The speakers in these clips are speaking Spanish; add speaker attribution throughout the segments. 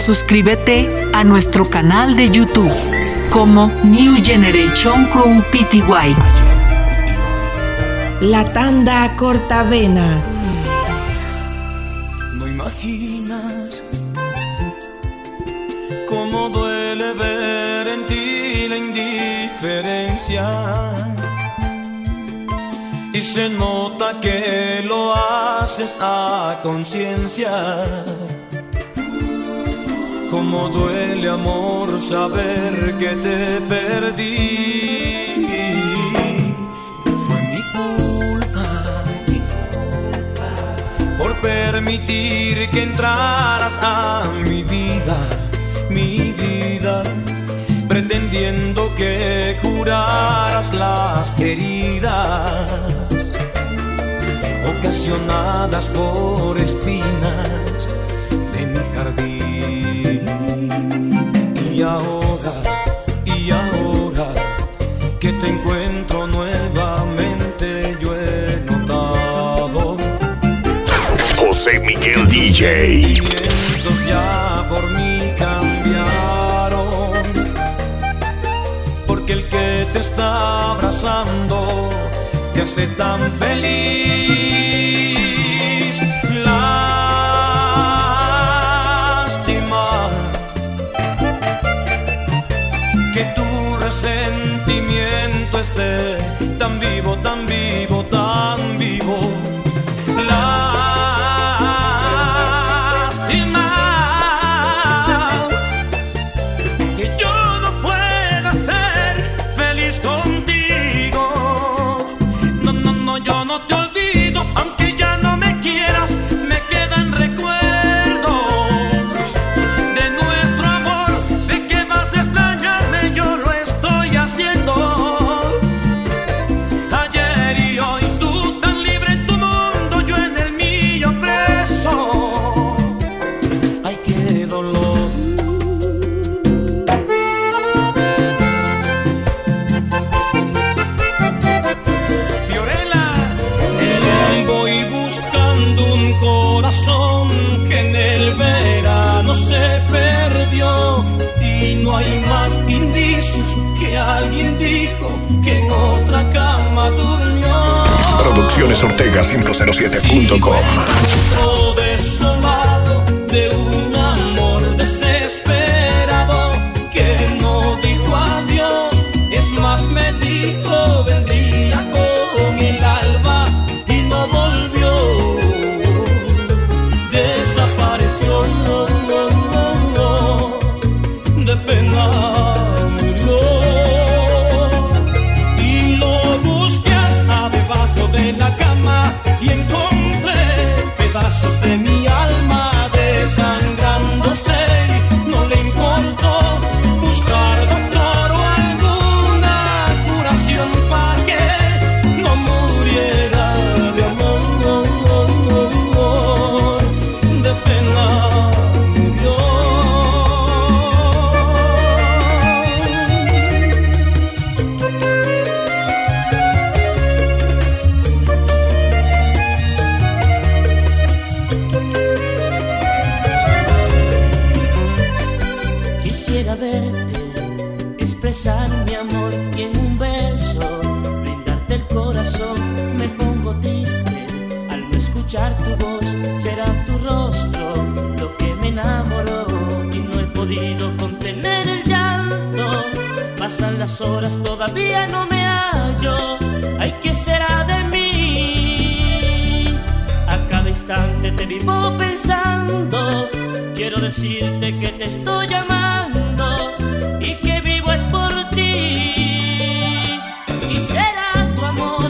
Speaker 1: suscríbete a nuestro canal de YouTube como New Generation Crew Pty.
Speaker 2: La tanda cortavenas.
Speaker 3: No imaginas cómo duele ver en ti la indiferencia, y se nota que lo haces a conciencia. Cómo duele, amor, saber que te perdí. Fue mi culpa por permitir que entraras a mi vida, pretendiendo que curaras las heridas ocasionadas por espinas de mi jardín. Y ahora que te encuentro nuevamente, yo he notado
Speaker 4: José Miguel DJ.
Speaker 3: Sentimientos ya por mí cambiaron, porque el que te está abrazando te hace tan feliz. Lástima que tu resentimiento esté tan vivo, tan vivo, tan vivo. Lástima que yo no pueda ser feliz contigo. No, yo no te olvido, aunque ya no me quieras, me quedan recuerdos de nuestro amor. Sé que vas a extrañarme, yo lo estoy haciendo. Ayer y hoy, tú tan libre en tu mundo, yo en el mío preso. Ay, qué dolor. Voy buscando un corazón que en el verano se perdió, y no hay más indicios que alguien dijo que en otra cama durmió.
Speaker 4: Produccionesortega507.com.
Speaker 3: Rastro desolado de un amor desesperado que no dijo adiós, es más me dijo vendría con el alba y no volvió. Desapareció, de pena murió, y lo busqué hasta debajo de la cama y encontré pedazos de mi alma desangrándose. No le importó buscar doctor o alguna curación para que no muriera de amor, de pena murió. Quisiera verte, expresar mi amor y en un beso brindarte el corazón. Me pongo triste al no escuchar tu voz, será tu rostro lo que me enamoró, y no he podido contener el llanto. Pasan las horas, todavía no me hallo. Ay, ¿qué será de mí? A cada instante te vivo pensando. Quiero decirte que te estoy amando y que vivo es por ti. Y será tu amor,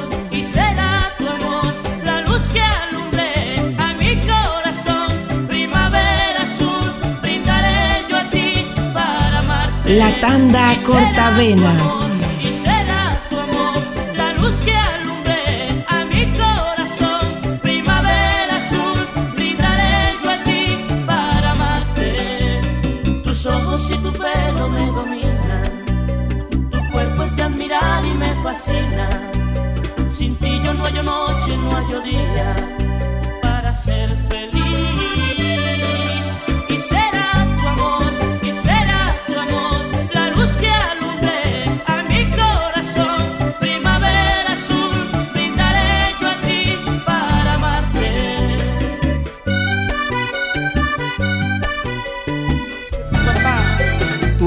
Speaker 3: la luz que alumbre a mi corazón. Primavera azul, brindaré yo a ti para amarte.
Speaker 2: La tanda cortavenas.
Speaker 3: Y será tu amor, la luz que alumbre a mi corazón. Primavera azul, brindaré yo a ti para amarte. Tus ojos y tu pelo me dominan, tu cuerpo es de admirar y me fascina. Sin ti yo no hallo noche, no hallo día para ser feliz. Y será tu amor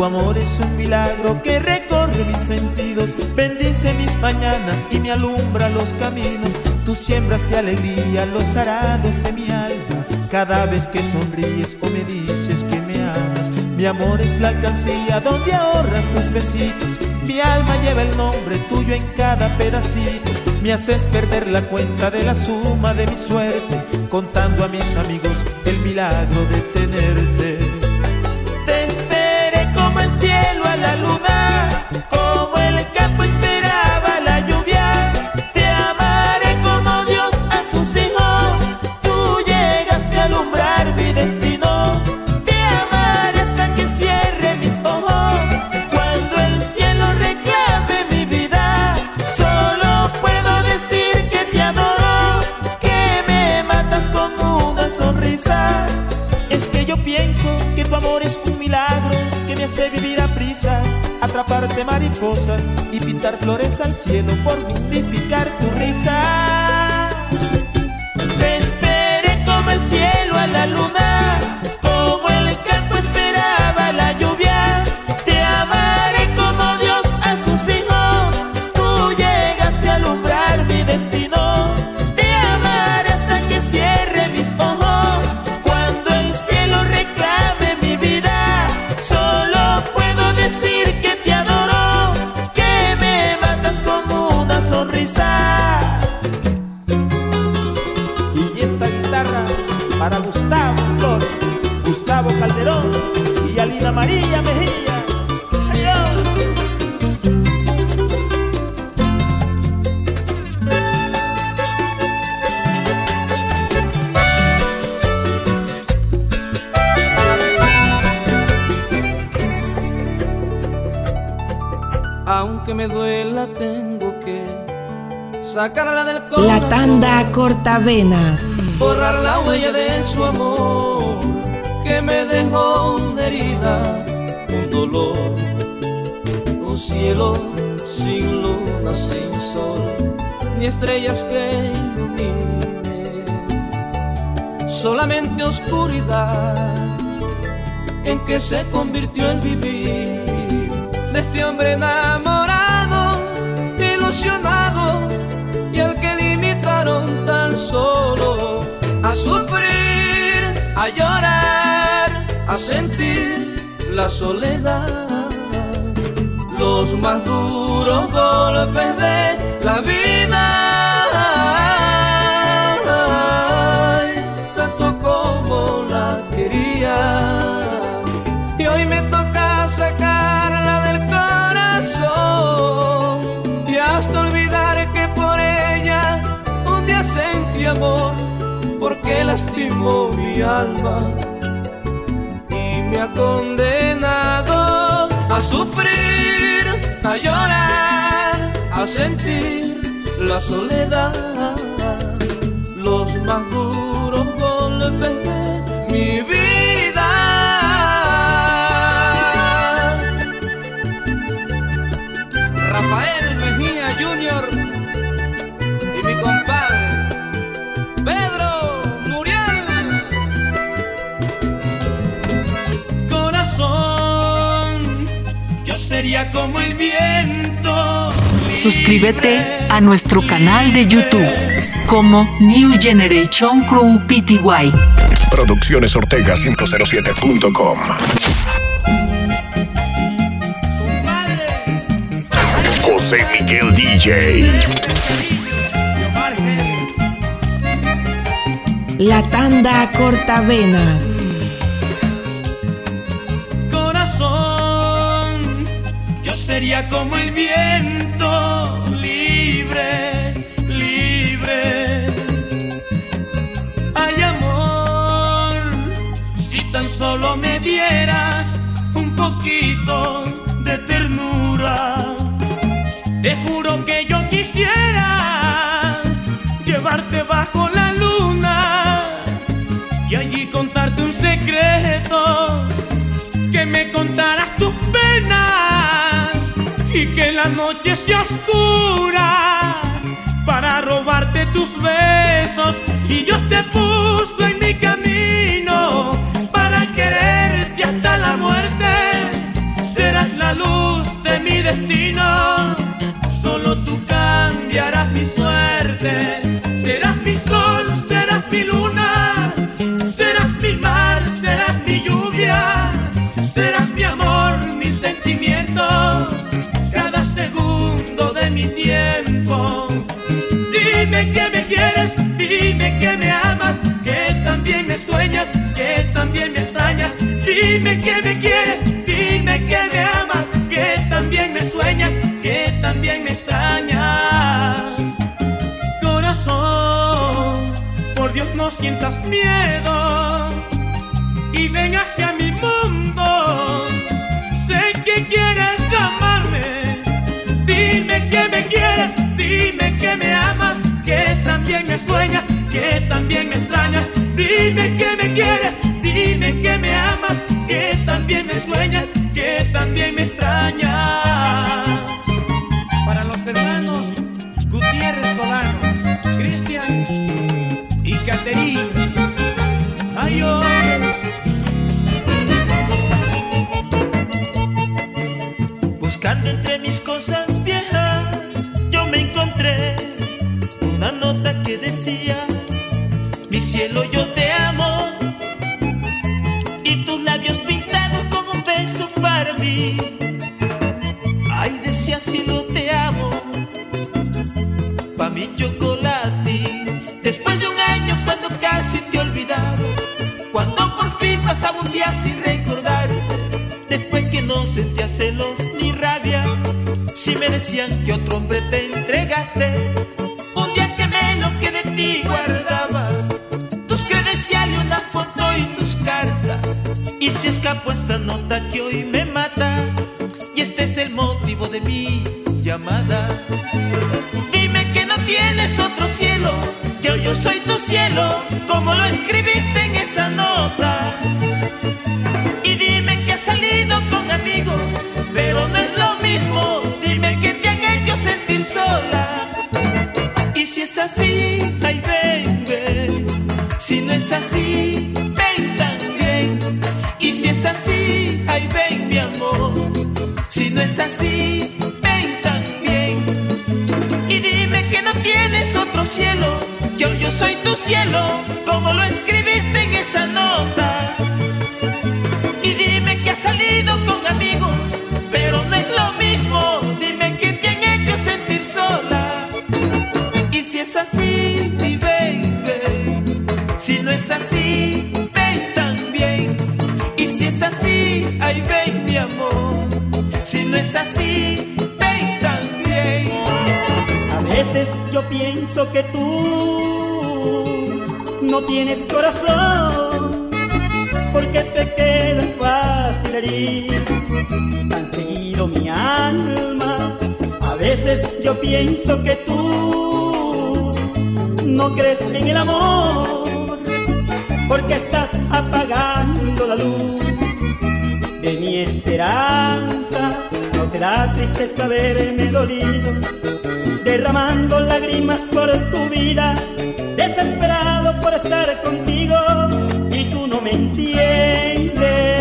Speaker 5: amor es un milagro que recorre mis sentidos, bendice mis mañanas y me alumbra los caminos. Tú siembras de alegría los arados de mi alma cada vez que sonríes o me dices que me amas. Mi amor es la alcancía donde ahorras tus besitos. Mi alma lleva el nombre tuyo en cada pedacito. Me haces perder la cuenta de la suma de mi suerte, contando a mis amigos el milagro de tenerte. Te esperé como el cielo a la luna, como el campo esperaba la lluvia. Te amaré como Dios a sus hijos. Tú llegaste a alumbrar mi destino. Te amaré hasta que cierre mis ojos. Cuando el cielo reclame mi vida, solo puedo decir que te adoro, que me matas con una sonrisa. Es que yo pienso que tu amor es un milagro que me hace vivir a prisa, atraparte mariposas y pintar flores al cielo por mistificar tu risa. Te esperé como el cielo a la luna, como el campo esperaba la lluvia. Te amaré como Dios a sus hijos. Tú llegaste a alumbrar mi destino. Te amaré hasta que cierre mis ojos. Cuando el cielo reclame mi vida, solo puedo decir que te adoro, que me matas con una sonrisa. Y esta guitarra para Gustavo Flores, Gustavo Calderón y Alina María Mejía. ¡Adiós!
Speaker 6: Aunque me duela, tengo que sacarla del corazón.
Speaker 2: La tanda cortavenas.
Speaker 6: Borrar la huella de su amor que me dejó una herida, un dolor, un cielo sin luna, sin sol, ni estrellas que iluminen, solamente oscuridad en que se convirtió el vivir de este hombre enamorado, ilusionado, y al que limitaron tan solo a sufrir, a llorar, a sentir la soledad, los más duros golpes de la vida. Ay, tanto como la quería, y hoy me toca sacarla del corazón y hasta olvidar que por ella un día sentí amor, porque lastimó mi alma y me ha condenado a sufrir, a llorar, a sentir la soledad, los más duros golpes de mi vida. Rafael Mejía Jr. y mi compadre Pedro Muriel.
Speaker 3: Corazón, yo sería como el viento.
Speaker 1: Suscríbete a nuestro canal de YouTube como New Generation Crew Pty.
Speaker 4: Producciones Ortega507.com. José Miguel DJ.
Speaker 2: La tanda cortavenas.
Speaker 3: Corazón, yo sería como el viento, libre, libre. Ay, amor, si tan solo me dieras un poquito de ternura, te juro que yo quisiera llevarte bajo la luna y allí contarte un secreto, que me contaras tus penas y que la noche sea oscura para robarte tus besos. Y Dios te puso en mi camino para quererte hasta la muerte. Dime que me quieres, dime que me amas, que también me sueñas, que también me extrañas. Corazón, por Dios no sientas miedo y ven hacia mi mundo. Sé que quieres amarme. Dime que me quieres, dime que me amas, que también me sueñas, que también me extrañas. Dime que me quieres, dime que me amas, que también me sueñas, que también me extrañas.
Speaker 5: Para los hermanos Gutiérrez Solano, Cristian y Caterina.
Speaker 3: Ay, oh. Buscando entre mis cosas viejas, yo me encontré una nota que decía: mi cielo, yo te amo, y tus labios pintados con un beso para mí. Ay, decía cielo, te amo, pa' mi chocolatín. Después de un año cuando casi te olvidaba, cuando por fin pasaba un día sin recordarte, después que no sentía celos ni rabia, si me decían que otro hombre te entregaste, un día quemé lo que de ti guardaba, tus credenciales, una foto y tus cartas, y se escapó esta nota que hoy me mata, y este es el motivo de mi llamada. Dime que no tienes otro cielo, que yo soy tu cielo, como lo escribiste en esa nota. Y dime que has salido con amigos, pero no es lo mismo. Dime que te han hecho sentir sola. Y si es así, ay ven, ven. Si no es así, ven también. Y si es así, ay ven mi amor. Si no es así, ven también. Y dime que no tienes otro cielo, que hoy yo soy tu cielo, como lo escribiste en esa nota. Y dime que has salido con amigos, pero no es lo mismo. Dime que te han hecho sentir sola. Y si es así, di ven, ven. Si no es así, ven también. Y si es así, ay ven mi amor. Si no es así, ven también.
Speaker 7: A veces yo pienso que tú no tienes corazón, porque te queda fácil herir tan seguido mi alma. A veces yo pienso que tú no crees en el amor, porque estás apagando la luz de mi esperanza. No te da tristeza verme dolido, derramando lágrimas por tu vida, desesperado por estar contigo, y tú no me entiendes.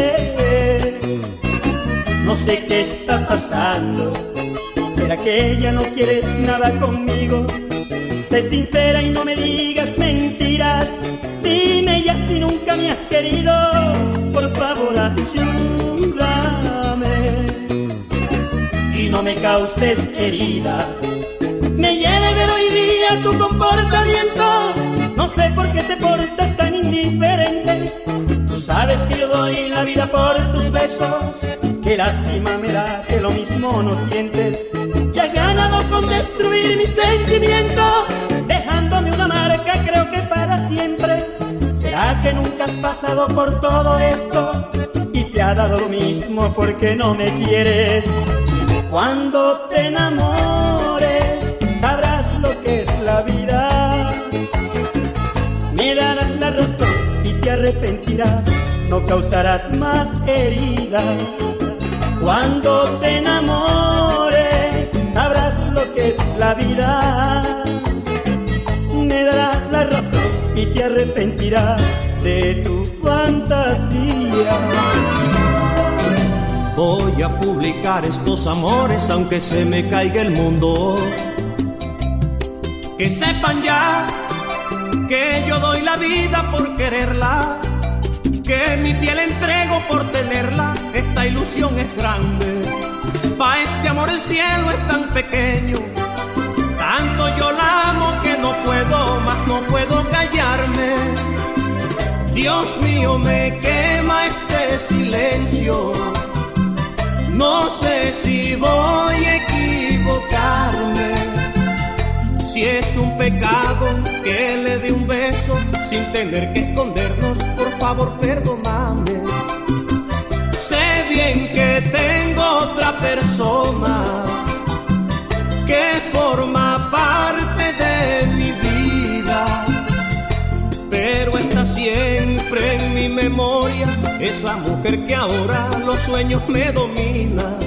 Speaker 7: No sé qué está pasando, ¿será que ya no quieres nada conmigo? Sé sincera y no me digas mentiras, dime ya si nunca me has querido, por favor ayúdame. Y no me causes heridas, me hiere ver hoy día tu comportamiento. No sé por qué te portas tan indiferente. Tú sabes que yo doy la vida por tus besos. Qué lástima me da que lo mismo no sientes. Que has ganado con destruir mi sentimiento, dejándome una marca creo que para siempre. ¿Será que nunca has pasado por todo esto y te ha dado lo mismo porque no me quieres? Cuando te enamores sabrás lo que es la vida. Me darás la razón y te arrepentirás, no causarás más heridas. Cuando te enamores sabrás lo que es la vida. Me darás la razón y te arrepentirás de tu fantasía.
Speaker 6: Voy a publicar estos amores aunque se me caiga el mundo. Que sepan ya que yo doy la vida por quererla, que mi piel entrego por tenerla. Esta ilusión es grande, pa' este amor el cielo es tan pequeño. Tanto yo la amo que no puedo más, no puedo callarme. Dios mío, me quema quema este silencio. No sé si voy a equivocarme, si es un pecado que le dé un beso sin tener que escondernos. Por favor, perdóname. Sé bien que tengo otra persona que forma parte de mi vida, pero está siempre en mi memoria esa mujer que ahora los sueños me domina.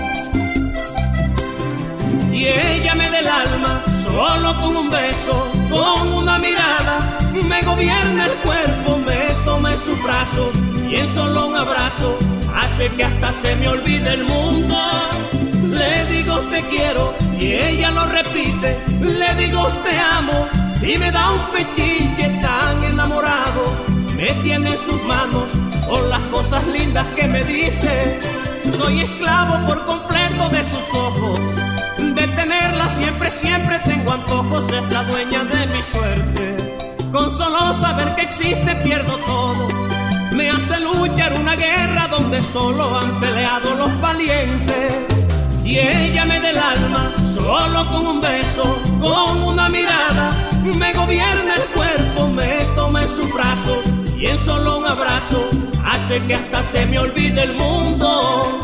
Speaker 6: Y ella me da el alma solo con un beso, con una mirada, me gobierna el cuerpo, me toma en sus brazos y en solo un abrazo hace que hasta se me olvide el mundo. Le digo te quiero y ella lo repite, le digo te amo y me da un pechille tan enamorado. Me tiene en sus manos por las cosas lindas que me dice. Soy esclavo por completo de sus ojos, de tenerla siempre, siempre tengo antojos. Es la dueña de mi suerte, con solo saber que existe pierdo todo. Me hace luchar una guerra donde solo han peleado los valientes. Y ella me da el alma solo con un beso, con una mirada, me gobierna el cuerpo, me toma en sus brazos y en solo un abrazo hace que hasta se me olvide el mundo.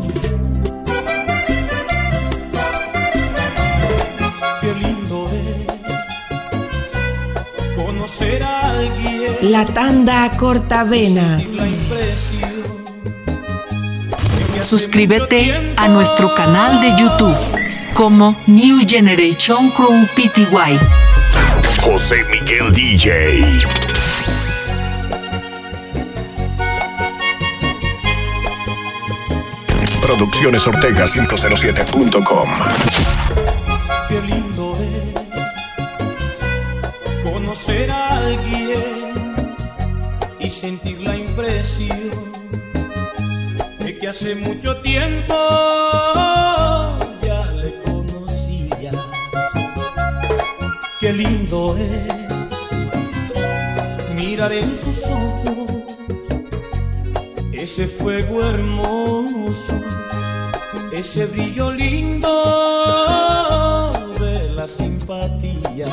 Speaker 5: Qué lindo es conocer a alguien.
Speaker 2: La tanda cortavenas.
Speaker 1: Suscríbete a nuestro canal de YouTube como New Generation Crew Pty.
Speaker 4: José Miguel DJ. Producciones Ortega 507.com.
Speaker 5: Qué lindo es conocer a alguien y sentir la impresión de que hace mucho tiempo ya le conocía. Qué lindo es mirar en sus ojos ese fuego hermoso, ese brillo lindo de la simpatía.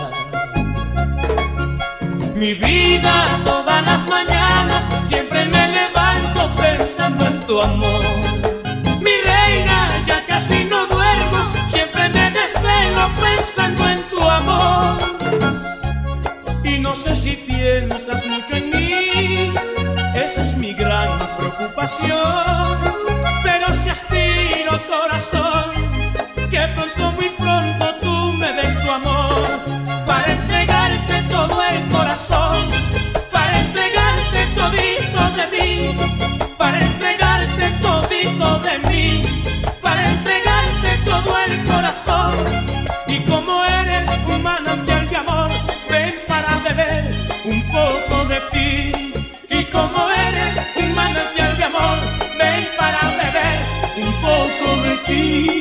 Speaker 5: Mi vida todas las mañanas siempre me levanto pensando en tu amor. Mi reina, ya casi no duermo, siempre me desvelo pensando en tu amor. Y no sé si piensas mucho en mí, esa es mi gran preocupación. Pero si aspiro, corazón, que pronto, muy pronto tú me des tu amor, para entregarte todo el corazón, para entregarte todito de mí, para entregarte todito de mí, para entregarte todo el corazón. Y como eres un manantial de amor, ven para beber un poco de ti. Y como eres un manantial de amor, ven para beber un poco de ti.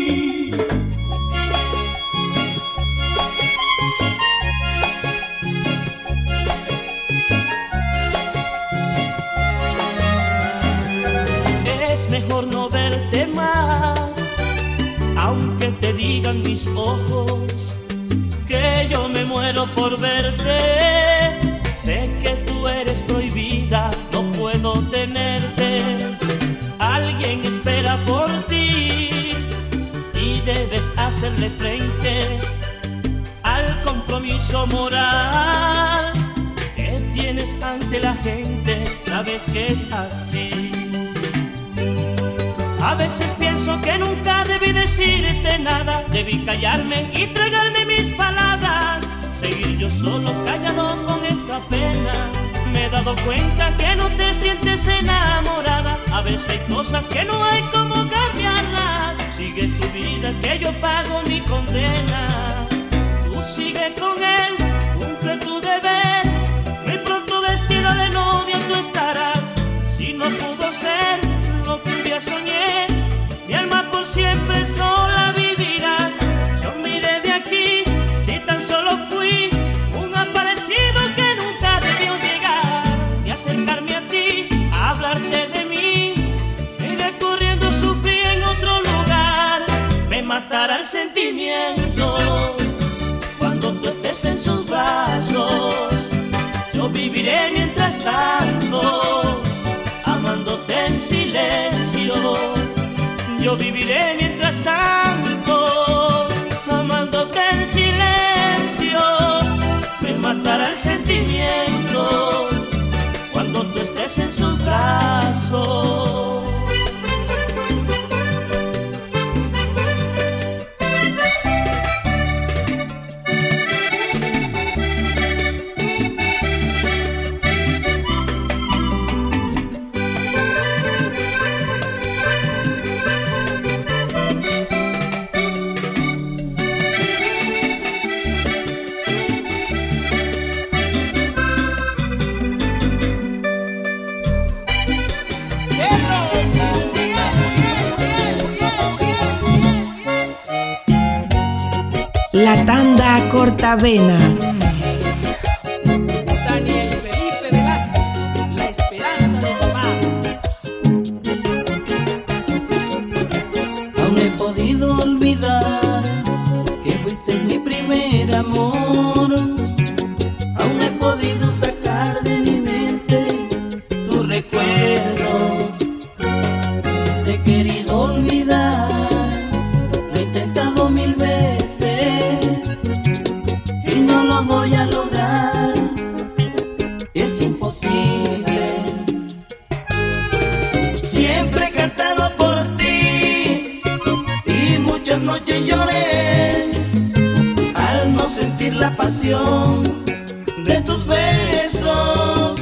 Speaker 7: Es mejor no verte más, aunque te digan mis ojos que yo me muero por verte. Sé que tú eres prohibida, no puedo tenerte. Alguien espera por ti y debes hacerle frente al compromiso moral que tienes ante la gente. Sabes que es así. A veces pienso que nunca debí decirte nada, debí callarme y tragarme mis palabras, seguir yo solo callado con esta pena. Me he dado cuenta que no te sientes enamorada, a veces hay cosas que no hay como cambiarlas. Sigue tu vida que yo pago mi condena. Tú sigue con él, cumple tu deber, muy pronto vestida de novia tú estarás. Si no pudo ser lo que un día soñé, mi alma por siempre sola vivirá. Yo miré de aquí, si tan solo fui un aparecido que nunca debió llegar, y acercarme a ti, a hablarte de mí.
Speaker 3: matará el sentimiento. Cuando tú estés en sus brazos, yo viviré mientras tanto, amándote en silencio. Yo viviré mientras tanto, amándote en silencio. Me matará el sentimiento cuando tú estés en sus brazos.
Speaker 2: La tanda cortavenas.
Speaker 8: Daniel Felipe Velázquez, la esperanza de mamá.
Speaker 6: Aún he podido olvidar que fuiste mi primer amor. Aún he podido sacar de mi mente tus recuerdos. Te he querido olvidar, lo he intentado 1000 veces y no lo voy a lograr, es imposible. Siempre he cantado por ti y muchas noches lloré al no sentir la pasión de tus besos.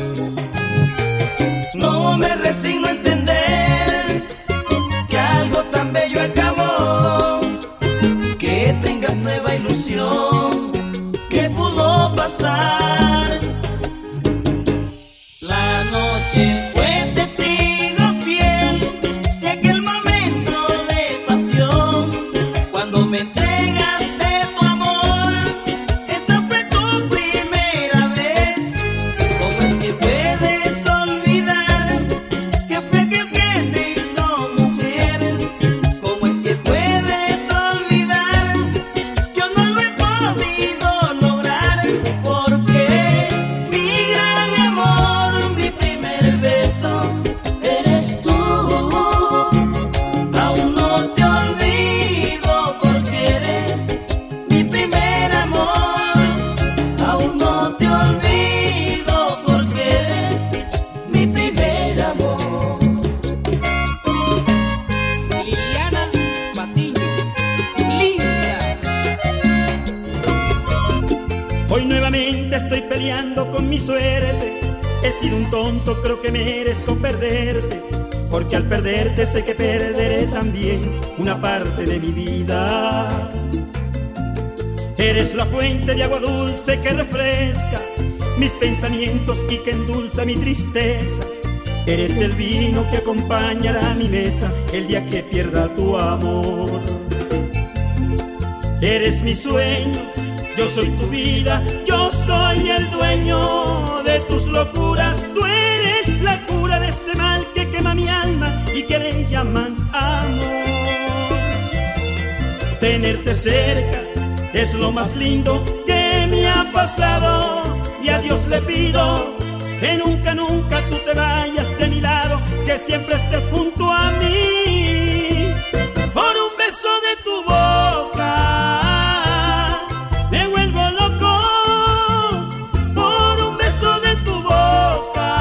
Speaker 6: No me resigno a entender que algo tan bello acabó, que tengas nueva ilusión. ¿Qué pudo pasar? La noche fue testigo fiel de aquel momento de pasión, cuando me entregaste tu amor. Esa fue tu primera vez. ¿Cómo es que puedes olvidar que fue aquel que te hizo mujer? ¿Cómo es que puedes olvidar? Yo no lo he podido lograr, porque mi gran amor, mi primer beso, eres tú. Aún no te olvido, porque eres mi primer amor. Aún no te olvido, porque eres mi primer amor.
Speaker 8: Liliana Patiño, Lilia.
Speaker 7: Hoy nuevamente estoy peleando con mi suerte. He sido un tonto, creo que merezco perderte, porque al perderte sé que perderé también una parte de mi vida. Eres la fuente de agua dulce que refresca mis pensamientos y que endulza mi tristeza. Eres el vino que acompañará mi mesa el día que pierda tu amor. Eres mi sueño, yo soy tu vida, yo soy el dueño de tus locuras. Tú eres la cura de este mal que quema mi alma y que le llaman amor. Tenerte cerca es lo más lindo que me ha pasado, y a Dios le pido que nunca, nunca tú te vayas de mi lado, que siempre estés junto a mí. Por un beso de tu boca me vuelvo loco, por un beso de tu boca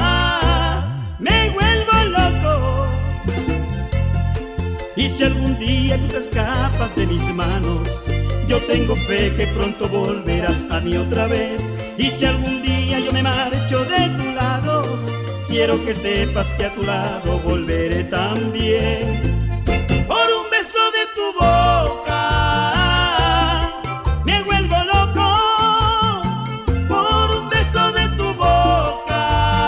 Speaker 7: me vuelvo loco. Y si algún día tú te escapas de mis manos, yo tengo fe que pronto volverás a mí otra vez. Y si algún día yo me marcho de tu lado, quiero que sepas que a tu lado volveré también. Por un beso de tu boca me vuelvo loco, por un beso de tu boca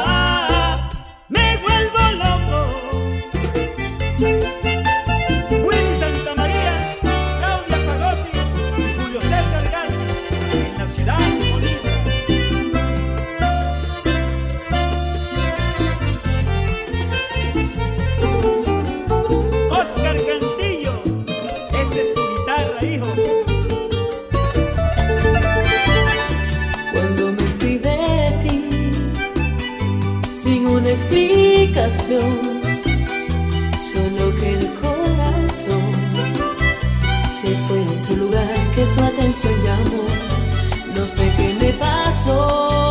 Speaker 7: me vuelvo loco. Willy Santa María, Claudia Palotti, Julio César Gálvez, en la ciudad bonita.
Speaker 9: ninguna explicación, solo que el corazón se fue a otro lugar que su atención llamó. No sé qué me pasó,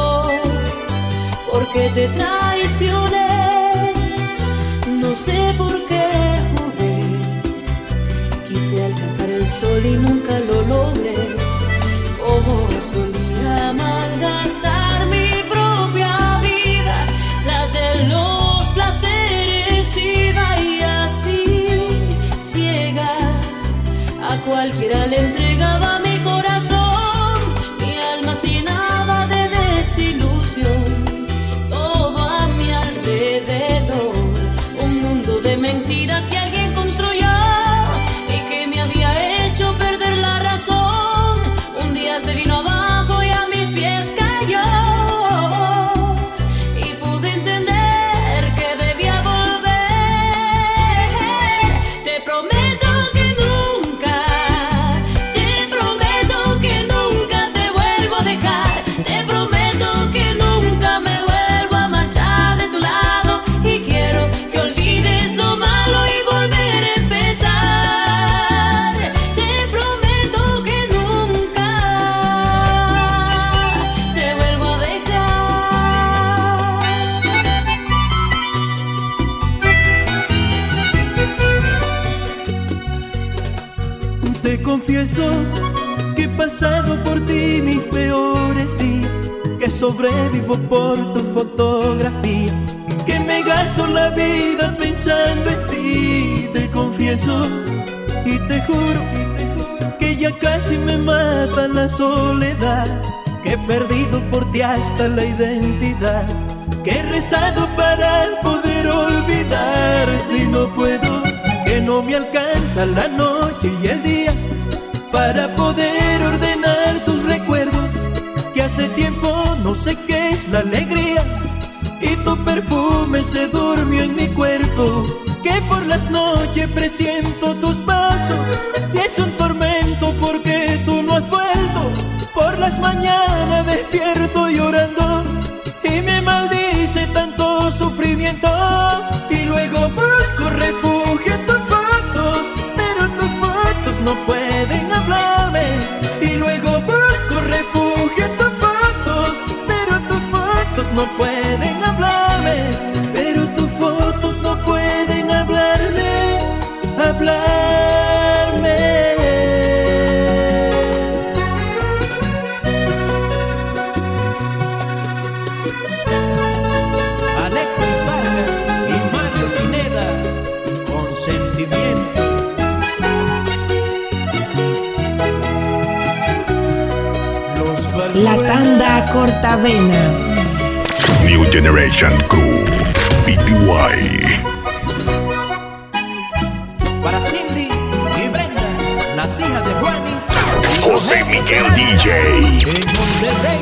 Speaker 9: porque te traicioné, no sé por qué jugué. Quise alcanzar el sol y nunca lo logré, como solía malgastar mi propia vida, tras de los placeres iba y así, ciega, a cualquiera le entregaba mi corazón, mi alma sin nada de desilusión, todo a mi alrededor, un mundo de mentiras que alguien construyó y que me había hecho perder la razón. Un día se vino abajo y a mis pies cayó, y pude entender que debía volver. Te prometo que nunca te vuelvo a dejar. Te prometo que nunca me vuelvo a marchar de tu lado, y quiero que olvides lo malo y volver a empezar. Te prometo que nunca te vuelvo a dejar.
Speaker 6: Te confieso que he pasado por ti mis peores días, que sobrevivo por tu fotografía, que me gasto la vida pensando en ti. Te confieso y te juro que ya casi me mata la soledad, que he perdido por ti hasta la identidad, que he rezado para poder olvidarte y no puedo, que no me alcanza la noche y el día para poder ordenar tus recuerdos, que hace tiempo no sé qué es la alegría y tu perfume se durmió en mi cuerpo, que por las noches presiento tus pasos y es un tormento porque tú no has vuelto. Por las mañanas despierto llorando y me maldice tanto sufrimiento, y luego busco refugio en tus fotos, pero tus fotos no pueden hablarme. Y luego busco refugio en tus fotos, pero tus fotos no pueden hablarme. Pero tus fotos no pueden hablarme.
Speaker 5: Alexis Vargas y Mario Pineda, Consentimiento.
Speaker 2: La tanda cortavenas.
Speaker 4: New Generation Crew, PTY.
Speaker 5: Para Cindy y Brenda, las hijas de Juanis,
Speaker 4: José Miguel DJ.
Speaker 5: en Monterrey.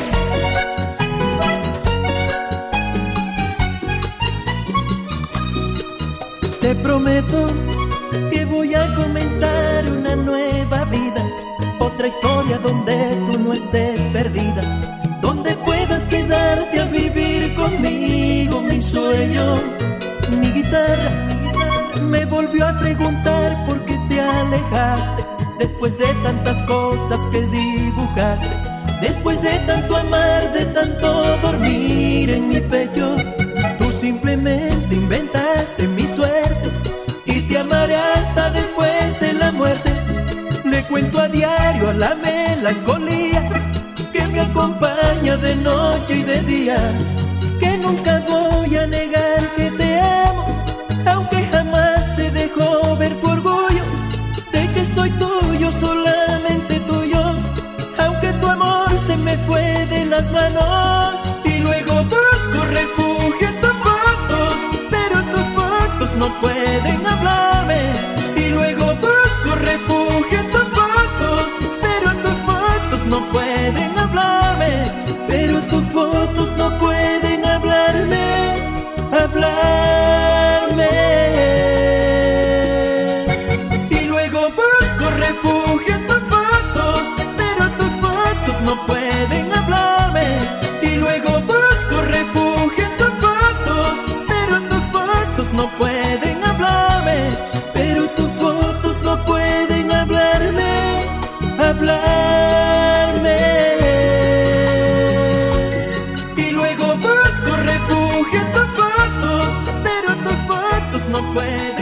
Speaker 6: Te prometo que voy a comenzar una nueva vida, otra historia donde tú no estés perdida, donde puedas quedarte a vivir conmigo mi sueño. Mi guitarra me volvió a preguntar por qué te alejaste, después de tantas cosas que dibujaste, después de tanto amar, de tanto dormir en mi pecho. Tú simplemente inventaste mi suerte y te amaré hasta después de la muerte. Le cuento a diario a la melancolía que me acompaña de noche y de día, que nunca voy a negar que te amo, aunque jamás te dejo ver tu orgullo de que soy tuyo, solamente tuyo, aunque tu amor se me fue de las manos. Y luego busco refugio en tus fotos, pero tus fotos no pueden hablarme. Y luego busco refugio en tus fotos, pero tus fotos no pueden hablarme. Pero tus fotos no pueden hablarme. Y luego busco refugio en tus fotos, pero tus fotos no pueden